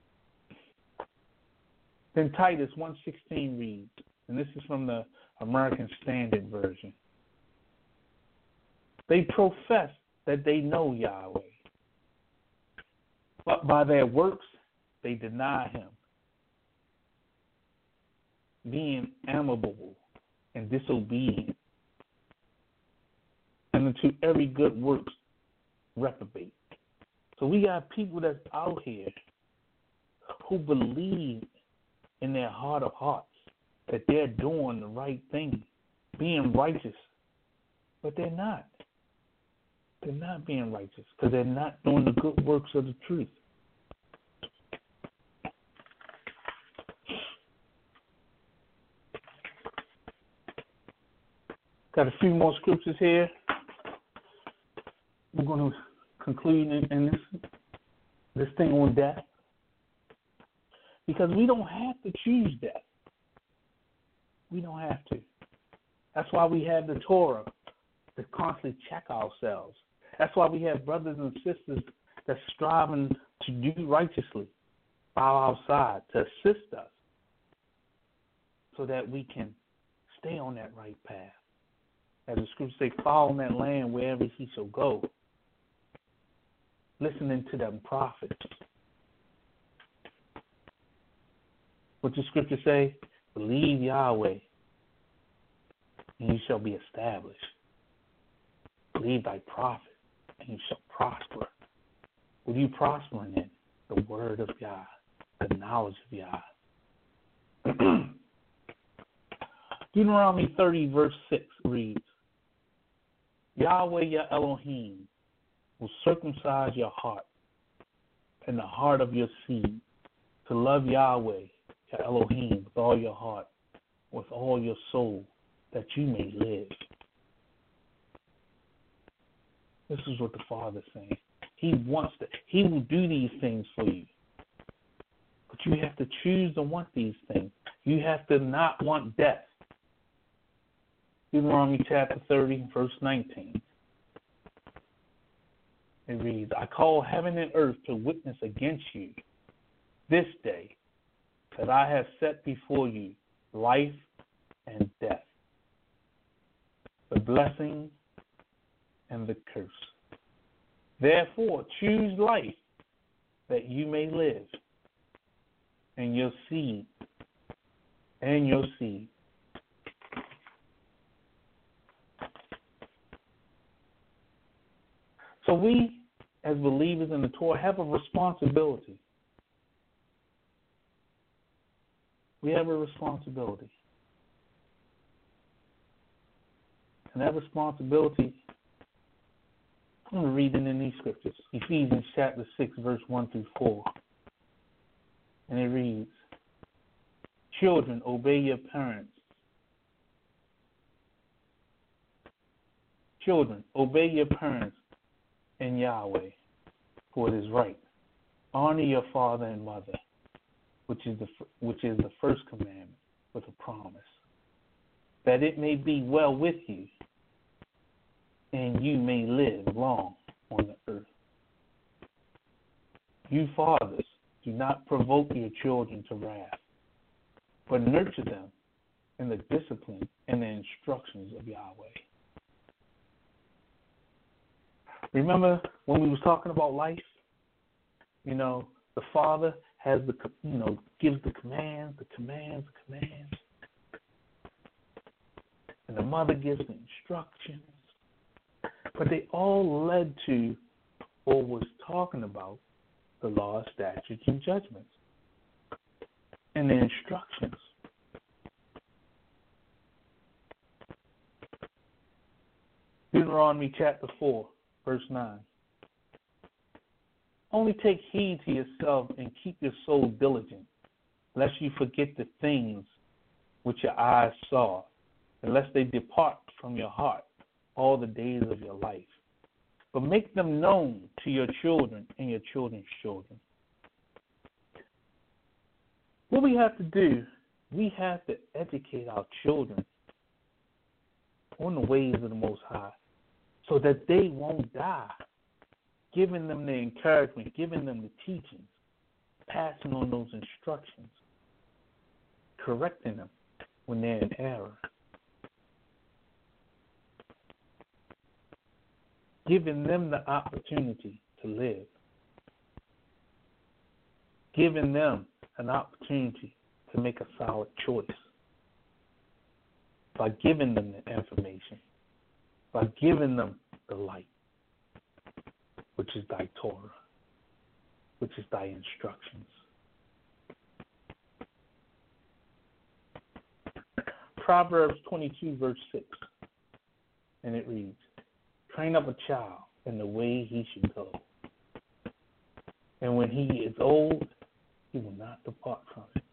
Then Titus one sixteen reads, and this is from the American Standard Version. They profess that they know Yahweh, but by their works they deny him, being amiable and disobedient, and unto every good works reprobate. So we got people that's out here who believe in their heart of hearts that they're doing the right thing, being righteous, but they're not. They're not being righteous because they're not doing the good works of the truth. Got a few more scriptures here. We're going to conclude in, in this this thing on death, because we don't have to choose death. We don't have to. That's why we have the Torah to constantly check ourselves. That's why we have brothers and sisters that's striving to do righteously by our side to assist us so that we can stay on that right path. As the scriptures say, follow in that land wherever he shall go. Listening to them prophets. What the scriptures say? Believe Yahweh, and you shall be established. Believe thy prophet, and you shall prosper. What are you prospering in? The word of God, the knowledge of Yah. Deuteronomy thirty, verse six reads, Yahweh your Elohim will circumcise your heart and the heart of your seed to love Yahweh your Elohim with all your heart, with all your soul, that you may live. This is what the Father's saying. He wants to. He will do these things for you. But you have to choose to want these things. You have to not want death. Deuteronomy chapter thirty, verse nineteen. It reads, I call heaven and earth to witness against you this day that I have set before you life and death, the blessing and the curse. Therefore, choose life that you may live, and your seed, and your seed. So we, as believers in the Torah, have a responsibility. We have a responsibility. And that responsibility, I'm going to read it in these scriptures. Ephesians chapter six, verse one through four. And it reads, children, obey your parents. Children, obey your parents in Yahweh, for it is right. Honor your father and mother, which is the which is the first commandment, with a promise, that it may be well with you and you may live long on the earth. You fathers, do not provoke your children to wrath, but nurture them in the discipline and the instructions of Yahweh. Remember when we was talking about life? You know, the father has the, you know, gives the commands, the commands, the commands. And the mother gives the instructions. But they all led to or was talking about the law, statutes, and judgments. And the instructions. Deuteronomy chapter four, verse nine. Only take heed to yourself and keep your soul diligent, lest you forget the things which your eyes saw, and lest they depart from your heart all the days of your life. But make them known to your children and your children's children. What we have to do, we have to educate our children on the ways of the Most High so that they won't die, giving them the encouragement, giving them the teachings, passing on those instructions, correcting them when they're in error, giving them the opportunity to live, giving them an opportunity to make a solid choice by giving them the information, by giving them the light, which is thy Torah, which is thy instructions. Proverbs twenty-two, verse six, and it reads, train up a child in the way he should go, and when he is old, he will not depart from it.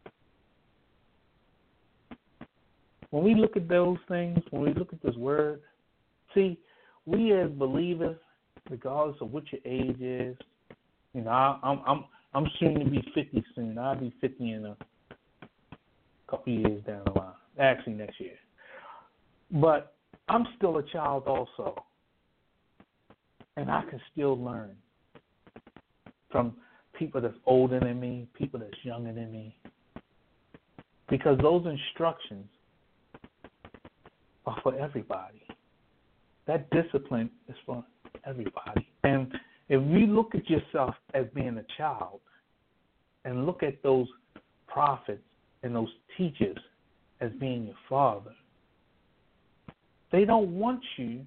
When we look at those things, when we look at this word, see, we as believers, regardless of what your age is, you know, I, I'm I'm I'm soon to be fifty soon. I'll be fifty in a couple years down the line. Actually, next year. But I'm still a child also, and I can still learn from people that's older than me, people that's younger than me, because those instructions are for everybody. That discipline is for everybody. And if you look at yourself as being a child and look at those prophets and those teachers as being your father, they don't want you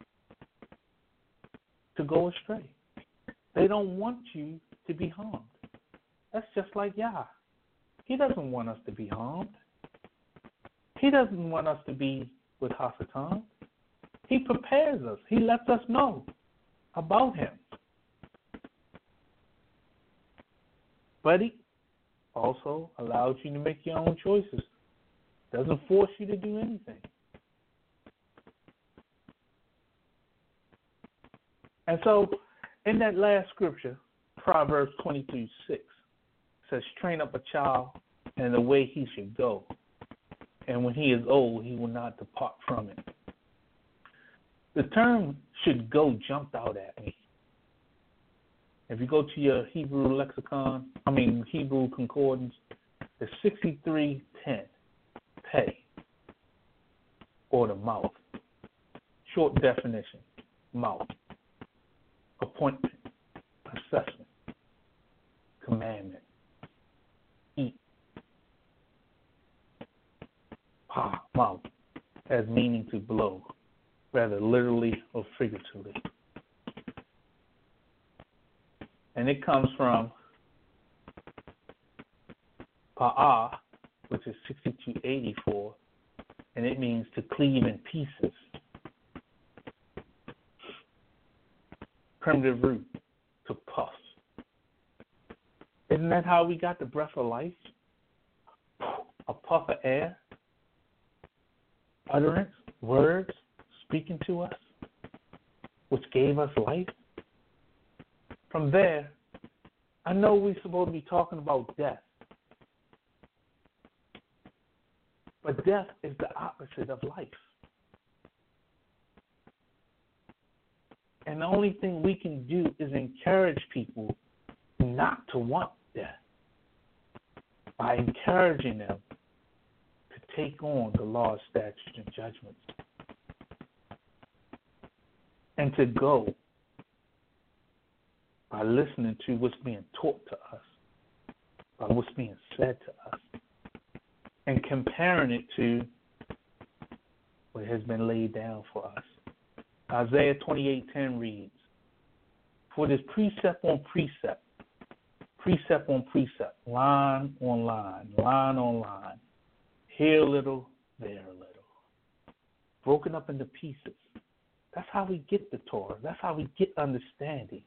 to go astray. They don't want you to be harmed. That's just like Yah. He doesn't want us to be harmed. He doesn't want us to be with Hasatan. He prepares us. He lets us know about him. But he also allows you to make your own choices. Doesn't force you to do anything. And so, in that last scripture, Proverbs twenty-two six says, train up a child in the way he should go, and when he is old, he will not depart from it. The term should go jumped out at me. If you go to your Hebrew lexicon, I mean Hebrew concordance, it's sixty-three ten, pay, or the mouth. Short definition, mouth. Appointment, assessment, commandment, eat. Pa, mouth, has meaning to blow, whether literally or figuratively. And it comes from pa'ah, which is sixty-two eighty-four, and it means to cleave in pieces. Primitive root, to puff. Isn't that how we got the breath of life? A puff of air, utterance, words speaking to us, which gave us life. From there, I know we're supposed to be talking about death. But death is the opposite of life. And the only thing we can do is encourage people not to want death by encouraging them to take on the laws, statutes, and judgments, and to go by listening to what's being taught to us, by what's being said to us, and comparing it to what has been laid down for us. Isaiah twenty-eight ten reads, "For this precept on precept, precept on precept, line on line, line on line, here a little, there a little, broken up into pieces." That's how we get the Torah. That's how we get understanding.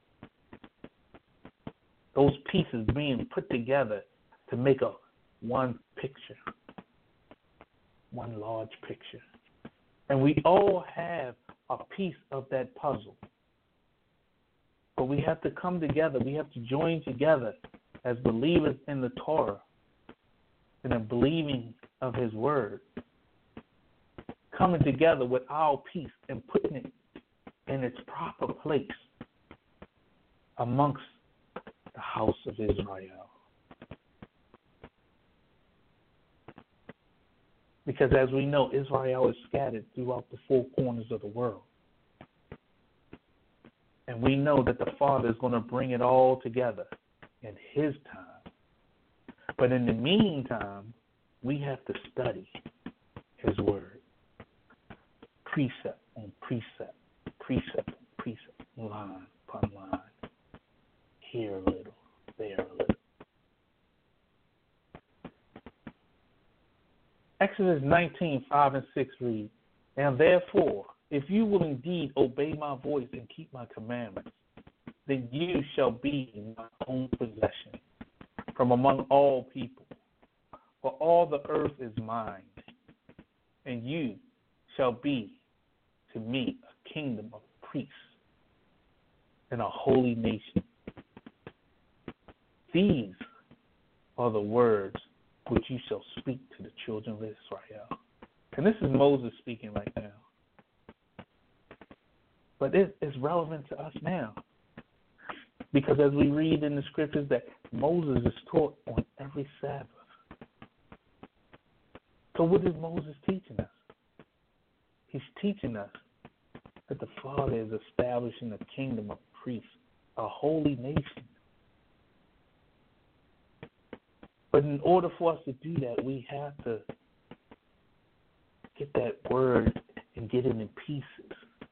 Those pieces being put together to make a one picture, one large picture. And we all have a piece of that puzzle. But we have to come together. We have to join together as believers in the Torah and in believing of His Word, coming together with our piece and putting it in its proper place amongst the house of Israel. Because as we know, Israel is scattered throughout the four corners of the world. And we know that the Father is going to bring it all together in His time. But in the meantime, we have to study His Word. Precept on precept, precept on precept, line upon line. Here a little, there a little. Exodus nineteen, five and six read, "Now therefore, if you will indeed obey my voice and keep my commandments, then you shall be my own possession from among all people. For all the earth is mine, and you shall be to me a kingdom of priests and a holy nation. These are the words which you shall speak to the children of Israel." And this is Moses speaking right now. But it, it's relevant to us now. Because as we read in the scriptures that Moses is taught on every Sabbath. So what is Moses teaching us? He's teaching us that the Father is establishing a kingdom of priests, a holy nation. But in order for us to do that, we have to get that word and get it in pieces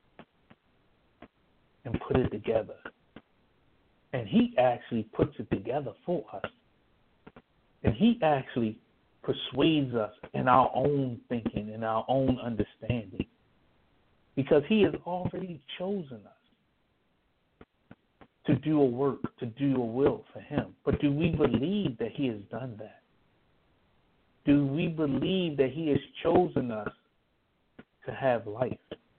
and put it together. And He actually puts it together for us. And He actually persuades us in our own thinking, in our own understanding. Because He has already chosen us to do a work, to do a will for Him. But do we believe that He has done that? Do we believe that He has chosen us to have life?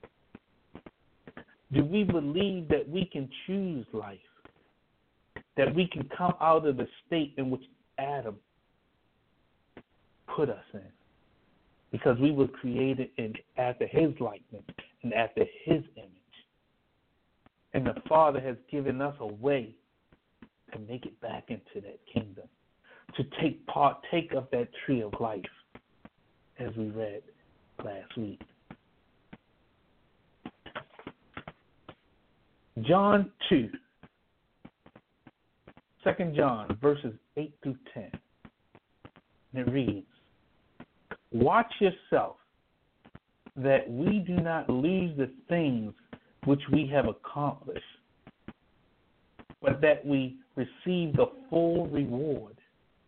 Do we believe that we can choose life? That we can come out of the state in which Adam put us in? Because we were created in, after His likeness and after His image. And the Father has given us a way to make it back into that kingdom, to take partake of that tree of life, as we read last week. John two, Second John, verses eight through ten. And it reads, "Watch yourself, that we do not lose the things which we have accomplished, but that we receive the full reward.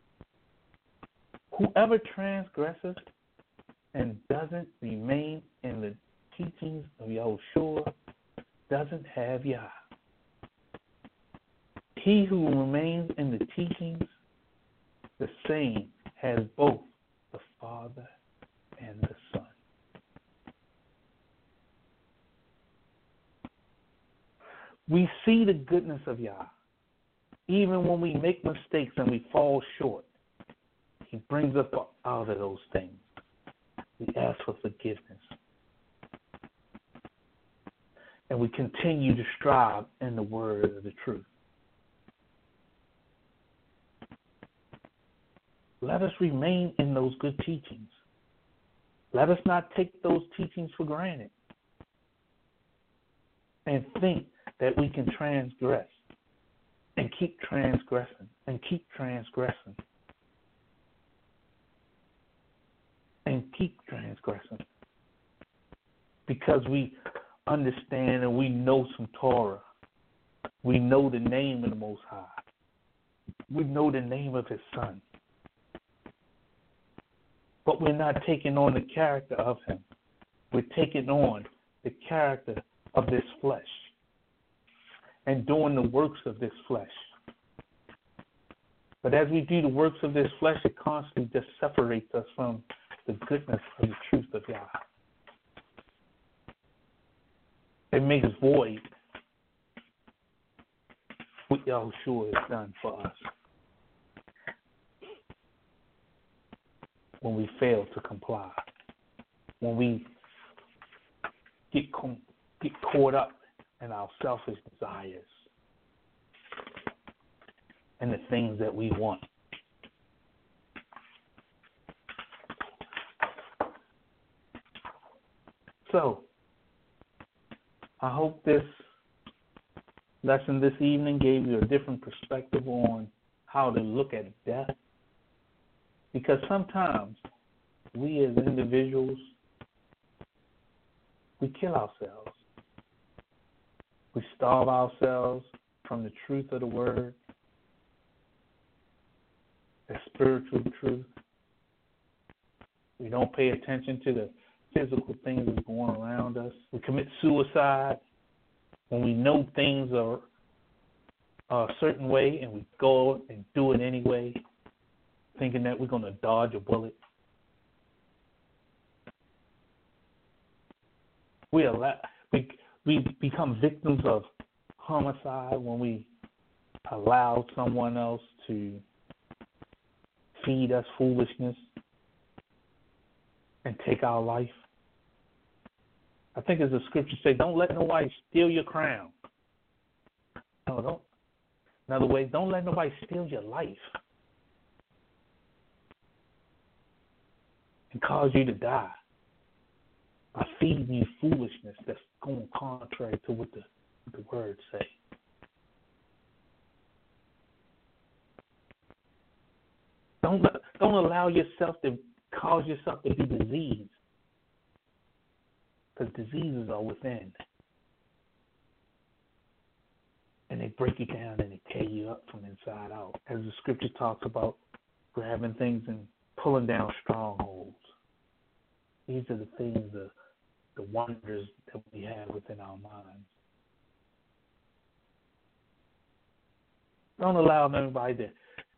Whoever transgresses and doesn't remain in the teachings of Yahushua doesn't have Yah. He who remains in the teachings, the same has both the Father and the Son." We see the goodness of Yah. Even when we make mistakes and we fall short, He brings us out of those things. We ask for forgiveness. And we continue to strive in the word of the truth. Let us remain in those good teachings. Let us not take those teachings for granted and think that we can transgress and keep transgressing and keep transgressing and keep transgressing because we understand and we know some Torah. We know the name of the Most High. We know the name of His Son. But we're not taking on the character of Him. We're taking on the character of this flesh and doing the works of this flesh. But as we do the works of this flesh, it constantly just separates us from the goodness of the truth of God. It makes void what Yahushua has done for us when we fail to comply, when we get, com- get caught up in our selfish desires and the things that we want. So, I hope this lesson this evening gave you a different perspective on how to look at death. Because sometimes we as individuals, we kill ourselves. We starve ourselves from the truth of the word, the spiritual truth. We don't pay attention to the physical things that are going around us. We commit suicide when we know things are, are a certain way and we go and do it anyway, thinking that we're going to dodge a bullet. We allow, we we become victims of homicide when we allow someone else to feed us foolishness and take our life. I think as the scriptures say, don't let nobody steal your crown. No, don't. In other words, don't let nobody steal your life and cause you to die by feeding you foolishness that's going contrary to what the, what the words say. Don't don't allow yourself to cause yourself to be diseased, because diseases are within, and they break you down and they tear you up from inside out. As the scripture talks about grabbing things and pulling down strongholds. These are the things, the the wonders that we have within our minds. Don't allow anybody to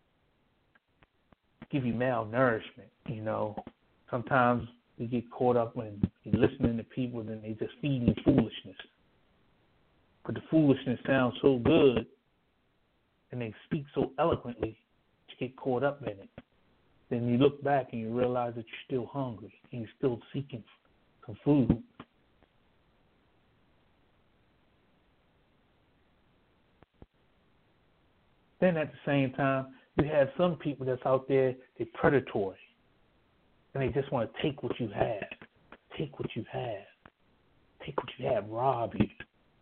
give you malnourishment, you know. Sometimes we get caught up when you're listening to people and they just feed you foolishness. But the foolishness sounds so good and they speak so eloquently that you get caught up in it. Then you look back and you realize that you're still hungry and you're still seeking some food. Then at the same time, you have some people that's out there, they're predatory. And they just want to take what you have. Take what you have. Take what you have, rob you.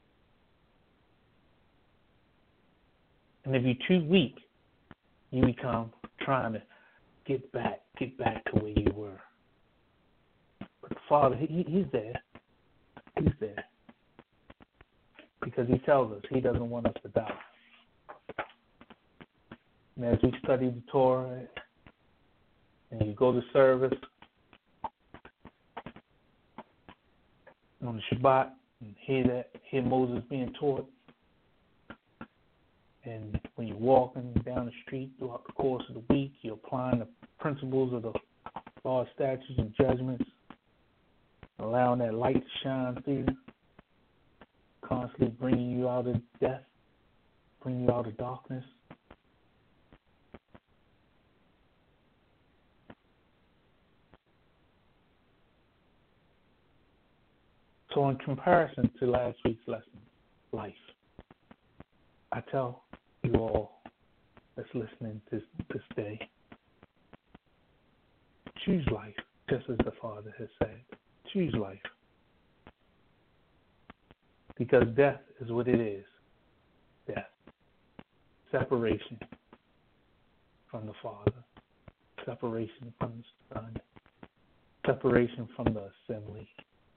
And if you're too weak, you become trying to get back, get back to where you were. But the Father, he, he's there. He's there. Because he tells us he doesn't want us to die. And as we study the Torah and you go to service on the Shabbat and hear that, hear Moses being taught, and when you're walking down the street throughout the course of the week, you're applying the principles of the law, statutes, and judgments, allowing that light to shine through, constantly bringing you out of death, bringing you out of darkness. So in comparison to last week's lesson, life, I tell you all that's listening this, this day, choose life, just as the Father has said. Choose life. Because death is what it is. Death. Separation from the Father. Separation from the Son. Separation from the assembly.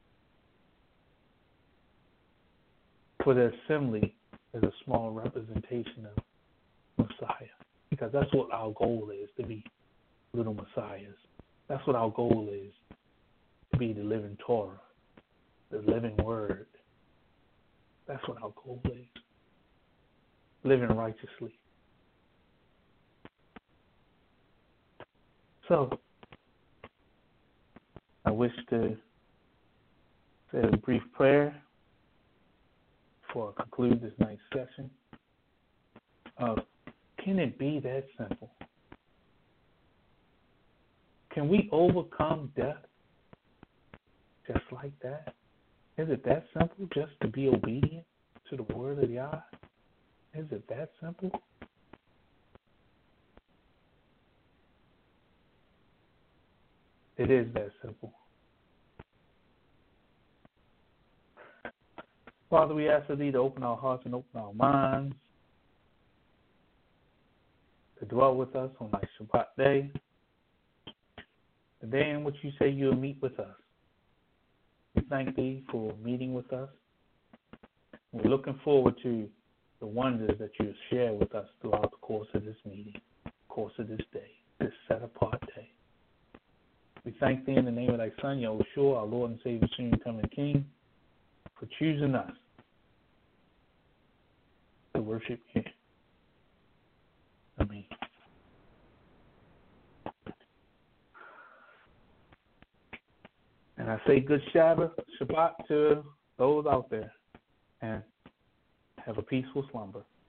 For the assembly is a small representation of Messiah. Because that's what our goal is, to be little Messiahs. That's what our goal is, to be the living Torah, the living Word. That's what our goal is, living righteously. So, I wish to say a brief prayer before I conclude this night's session. Uh, can it be that simple? Can we overcome death just like that? Is it that simple, just to be obedient to the word of Yah? Is it that simple? It is that simple. Father, we ask of thee to open our hearts and open our minds, to dwell with us on thy Shabbat day, the day in which you say you'll meet with us. We thank thee for meeting with us. We're looking forward to the wonders that you'll share with us throughout the course of this meeting, the course of this day, this set-apart day. We thank thee in the name of thy Son, Yahushua, our Lord and Savior, soon coming King, for choosing us to worship you. Amen. And I say good Shabbat, Shabbat to those out there, and have a peaceful slumber.